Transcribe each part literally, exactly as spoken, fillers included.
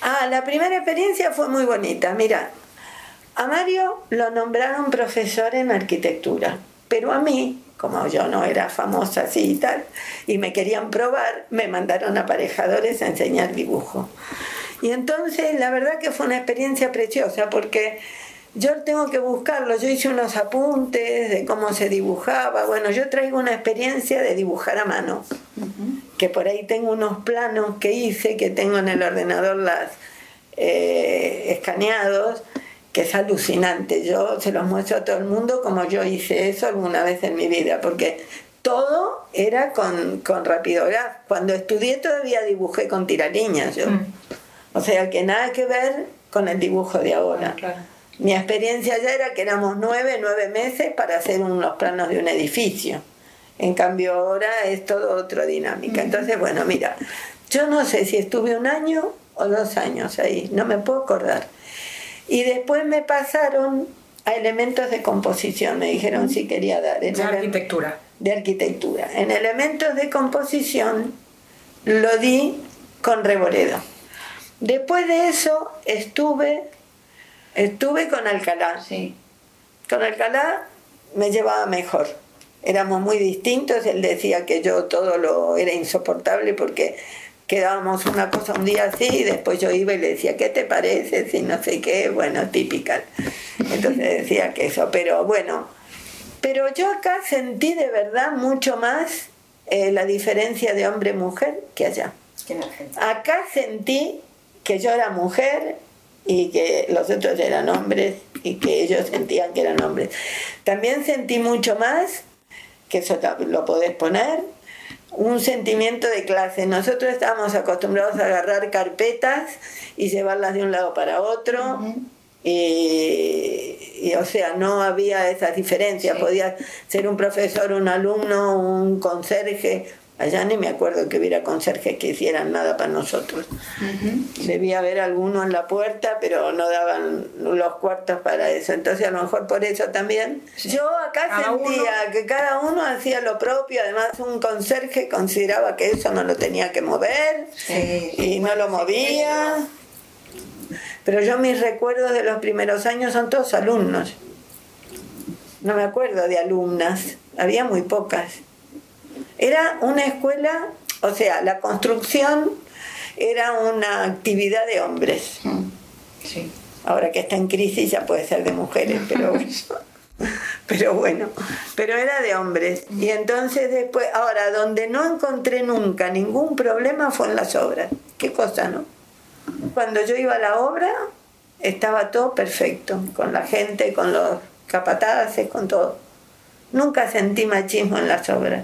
Ah, la primera experiencia fue muy bonita. Mira, a Mario lo nombraron profesor en arquitectura, pero a mí, como yo no era famosa así y tal, y me querían probar, me mandaron aparejadores a enseñar dibujo. Y entonces la verdad que fue una experiencia preciosa, porque yo tengo que buscarlo. Yo hice unos apuntes de cómo se dibujaba. Bueno, yo traigo una experiencia de dibujar a mano, uh-huh. que por ahí tengo unos planos que hice, que tengo en el ordenador las eh, escaneados, que es alucinante. Yo se los muestro a todo el mundo como yo hice eso alguna vez en mi vida, porque todo era con, con rapidograf. Cuando estudié todavía dibujé con tiraliñas yo. Mm. O sea que nada que ver con el dibujo de ahora. Ah, claro. Mi experiencia ya era que éramos nueve, nueve meses para hacer unos planos de un edificio. En cambio ahora es todo otra dinámica. Mm. Entonces, bueno, mira, yo no sé si estuve un año o dos años ahí, no me puedo acordar. Y después me pasaron a elementos de composición, me dijeron si quería dar. De arquitectura. De arquitectura. En elementos de composición lo di con Reboredo. Después de eso estuve, estuve con Alcalá. Sí. Con Alcalá me llevaba mejor. Éramos muy distintos, él decía que yo todo lo era insoportable porque quedábamos una cosa un día así y después yo iba y le decía, ¿qué te parece? Si no sé qué, bueno, típica. Entonces decía que eso, pero bueno, pero yo acá sentí de verdad mucho más eh, la diferencia de hombre-mujer que allá. Que en Argentina. Acá sentí que yo era mujer y que los otros eran hombres y que ellos sentían que eran hombres. También sentí mucho más, que eso lo podés poner, un sentimiento de clase. Nosotros estábamos acostumbrados a agarrar carpetas y llevarlas de un lado para otro. Uh-huh. y, y o sea, no había esas diferencias. Sí. Podía ser un profesor, un alumno, un conserje. Allá ni me acuerdo que hubiera conserjes que hicieran nada para nosotros. Uh-huh. Debía haber alguno en la puerta, pero no daban los cuartos para eso. Entonces a lo mejor por eso también. Sí. Yo acá cada sentía uno... que cada uno hacía lo propio. Además un conserje consideraba que eso no lo tenía que mover. Sí. Y no lo movía. Pero yo mis recuerdos de los primeros años son todos alumnos. No me acuerdo de alumnas. Había muy pocas. Era una escuela, o sea, la construcción era una actividad de hombres. Sí. Ahora que está en crisis ya puede ser de mujeres, pero, pero bueno, pero era de hombres. Y entonces después, ahora, donde no encontré nunca ningún problema fue en las obras. Qué cosa, ¿no? Cuando yo iba a la obra estaba todo perfecto, con la gente, con los capataces, con todo. Nunca sentí machismo en las obras.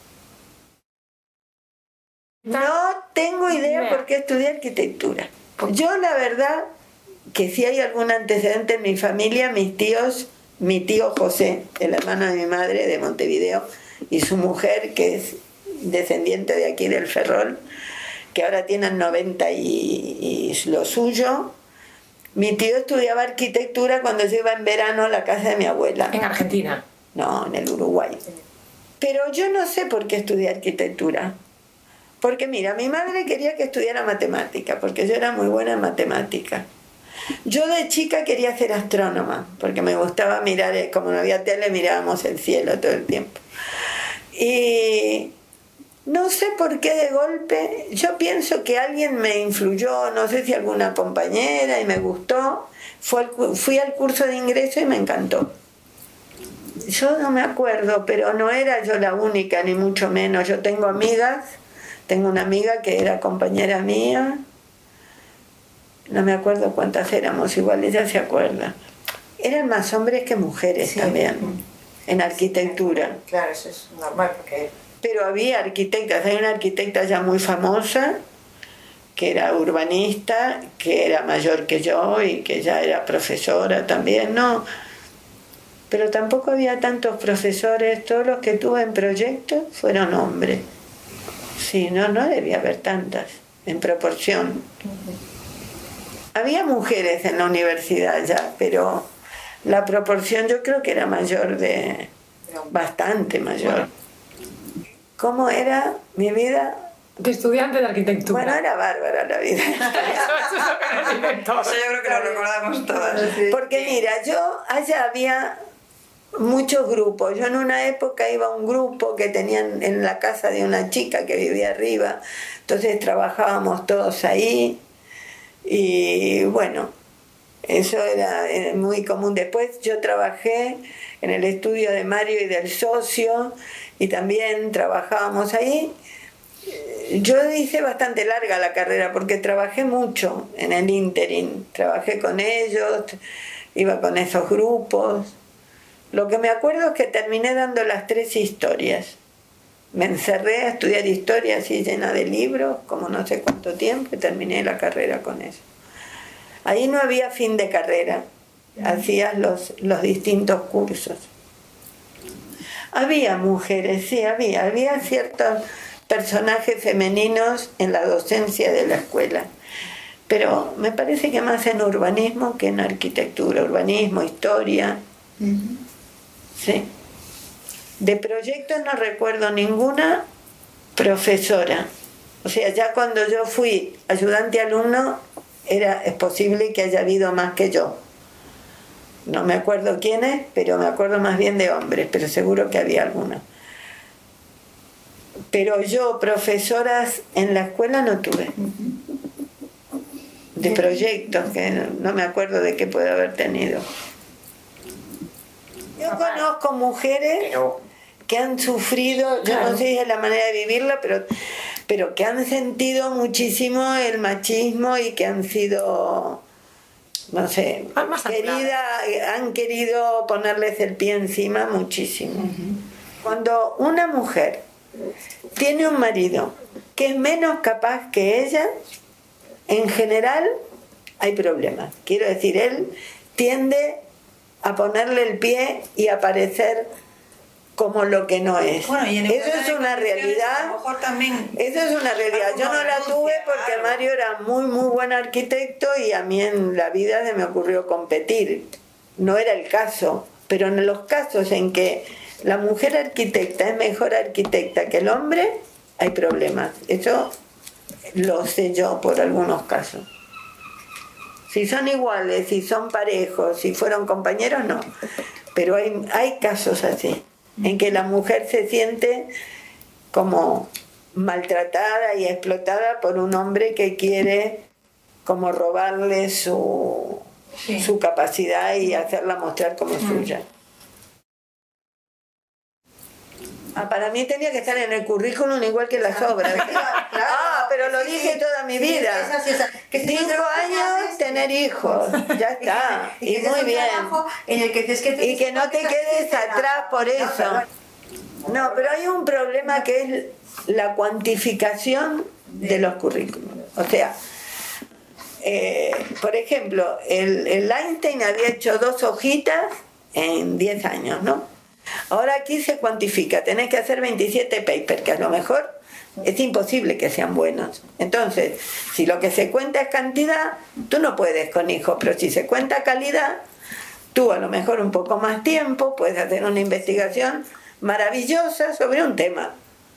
No tengo idea por qué estudié arquitectura. Yo la verdad que si hay algún antecedente en mi familia, mis tíos, mi tío José, el hermano de mi madre de Montevideo, y su mujer, que es descendiente de aquí del Ferrol, que ahora tienen noventa y, y lo suyo. Mi tío estudiaba arquitectura cuando yo iba en verano a la casa de mi abuela. ¿En Argentina? No, en el Uruguay. Pero yo no sé por qué estudié arquitectura. Porque mira, mi madre quería que estudiara matemática, porque yo era muy buena en matemática. Yo de chica quería ser astrónoma, porque me gustaba mirar, como no había tele, mirábamos el cielo todo el tiempo. Y no sé por qué de golpe, yo pienso que alguien me influyó, no sé si alguna compañera, y me gustó. Fue al, fui al curso de ingreso y me encantó. Yo no me acuerdo, pero no era yo la única, ni mucho menos. Yo tengo amigas. Tengo una amiga que era compañera mía, no me acuerdo cuántas éramos, igual ella se acuerda. Eran más hombres que mujeres, sí, también, en arquitectura. Claro, eso es normal porque... Pero había arquitectas, hay una arquitecta ya muy famosa, que era urbanista, que era mayor que yo y que ya era profesora también, ¿no? Pero tampoco había tantos profesores, todos los que tuve en proyectos fueron hombres. Sí, no, no debía haber tantas, en proporción. Había mujeres en la universidad ya, pero la proporción yo creo que era mayor de... bastante mayor. ¿Cómo era mi vida? De estudiante de arquitectura. Bueno, era bárbara la vida. Eso, eso es lo que nos dicen todos. Eso yo creo que lo recordamos todas. Porque mira, yo allá había muchos grupos. Yo en una época iba a un grupo que tenían en la casa de una chica que vivía arriba. Entonces trabajábamos todos ahí. Y bueno, eso era muy común. Después yo trabajé en el estudio de Mario y del socio y también trabajábamos ahí. Yo hice bastante larga la carrera porque trabajé mucho en el ínterin, trabajé con ellos, iba con esos grupos. Lo que me acuerdo es que terminé dando las tres historias. Me encerré a estudiar historia así llena de libros, como no sé cuánto tiempo, y terminé la carrera con eso. Ahí no había fin de carrera, hacías los, los distintos cursos. Había mujeres, sí, había, había ciertos personajes femeninos en la docencia de la escuela, pero me parece que más en urbanismo que en arquitectura, urbanismo, historia. Uh-huh. Sí. De proyectos no recuerdo ninguna profesora, o sea, ya cuando yo fui ayudante alumno era, es posible que haya habido más que yo. No me acuerdo quiénes, pero me acuerdo más bien de hombres, pero seguro que había alguna. Pero yo, profesoras en la escuela no tuve. De proyectos, que no me acuerdo de qué puede haber tenido. Yo conozco mujeres que han sufrido, yo no sé si es la manera de vivirla, pero, pero que han sentido muchísimo el machismo y que han sido, no sé, querida, han querido ponerles el pie encima muchísimo. Uh-huh. Cuando una mujer tiene un marido que es menos capaz que ella, en general hay problemas. Quiero decir, él tiende a ponerle el pie y a parecer como lo que no es. Bueno, y en eso es una realidad. A lo mejor también eso es una realidad. Yo no la tuve porque claro. Mario era muy muy buen arquitecto y a mí en la vida se me ocurrió competir. No era el caso, pero en los casos en que la mujer arquitecta es mejor arquitecta que el hombre, hay problemas. Eso lo sé yo por algunos casos. Si son iguales, si son parejos, si fueron compañeros, no. Pero hay, hay casos así, en que la mujer se siente como maltratada y explotada por un hombre que quiere como robarle su, sí. su capacidad y hacerla mostrar como mm. suya. Ah, para mí tenía que estar en el currículum igual que las obras. Claro, ah, pero lo dije sí, toda mi vida. Sí, esa, esa. Que si Cinco años, tener hijos. Ya está. Y, y, y muy bien. En el que es que y que no te quedes atrás por eso. No, pero hay un problema que es la cuantificación de los currículums. O sea, eh, por ejemplo, el, el Einstein había hecho dos hojitas en diez años, ¿no? Ahora aquí se cuantifica, tenés que hacer veintisiete papers, que a lo mejor es imposible que sean buenos. Entonces, si lo que se cuenta es cantidad, tú no puedes con hijos, pero si se cuenta calidad, tú a lo mejor un poco más tiempo puedes hacer una investigación maravillosa sobre un tema.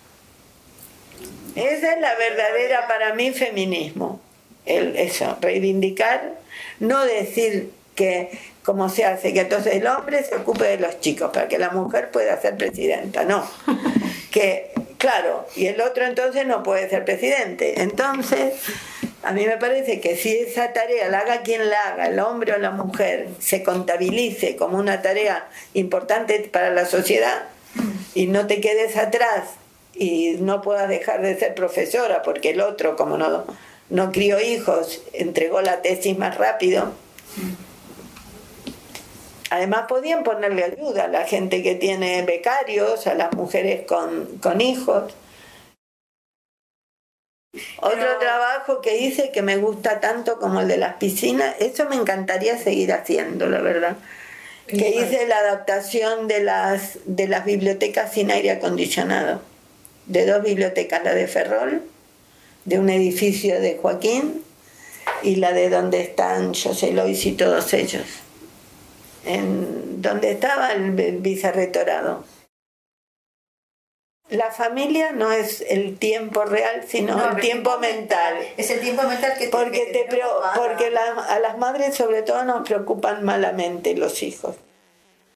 Esa es la verdadera, para mí, feminismo. El, eso, reivindicar, no decir que como se hace, que entonces el hombre se ocupe de los chicos para que la mujer pueda ser presidenta, no, que claro, y el otro entonces no puede ser presidente. Entonces a mí me parece que si esa tarea la haga quien la haga, el hombre o la mujer, se contabilice como una tarea importante para la sociedad y no te quedes atrás y no puedas dejar de ser profesora porque el otro, como no, no crió hijos, entregó la tesis más rápido. Además podían ponerle ayuda a la gente que tiene becarios, a las mujeres con, con hijos. Pero... Otro trabajo que hice que me gusta tanto como el de las piscinas, eso me encantaría seguir haciendo, la verdad. Que hice la adaptación de las, de las bibliotecas sin aire acondicionado. De dos bibliotecas, la de Ferrol, de un edificio de Joaquín, y la de donde están José Lois y todos ellos. En donde estaba el vicerrectorado. la familia no es el tiempo real, sino No, el tiempo mental. Es el tiempo mental que te, Porque, que te te preo- preocupa. porque la- a las madres sobre todo nos preocupan malamente los hijos.